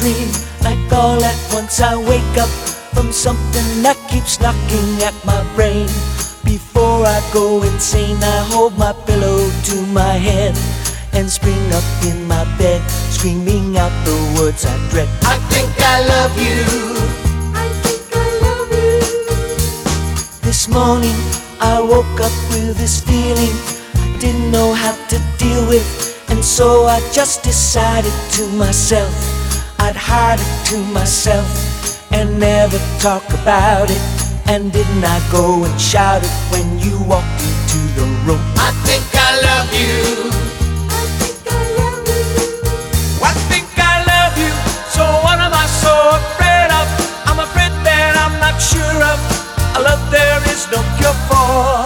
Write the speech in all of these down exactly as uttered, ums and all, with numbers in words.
dream, like all at once I wake up from something that keeps knocking at my brain. Before I go insane, I hold my pillow to my head and spring up in my bed, screaming out the words I dread. I think I love you. I think I love you. This morning I woke up with this feeling I didn't know how to deal with, and so I just decided to myself I'd hide it to myself and never talk about it. And didn't I go and shout it when you walked into the room? I think I love you. I think I love you. I think I love you. So what am I so afraid of? I'm afraid that I'm not sure of a love there is no cure for.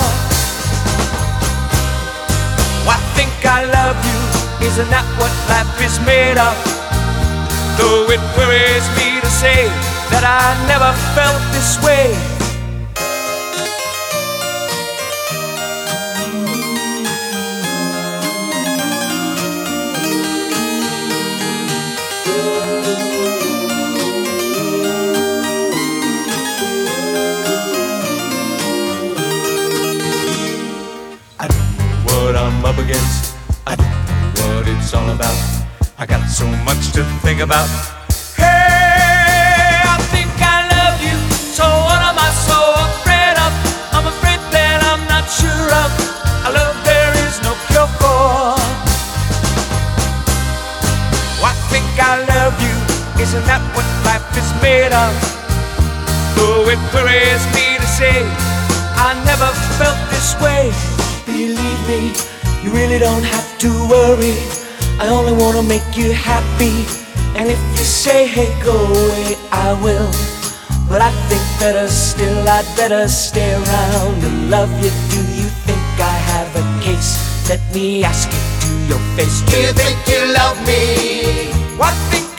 I think I love you. Isn't that what life is made of? Though it worries me to say that I never felt this way. I don't know what I'm up against. I don't know what it's all about. I got so much to think about. Hey, I think I love you. So what am I so afraid of? I'm afraid that I'm not sure of a love there is no cure for. I think I love you. Isn't that what life is made of? Though it worries me to say I never felt this way. Believe me, you really don't have to worry. I only wanna make you happy. And if you say, hey, go away, I will. But I think better still, I'd better stay around and love you. Do you think I have a case? Let me ask you to your face. Do you think you love me? What think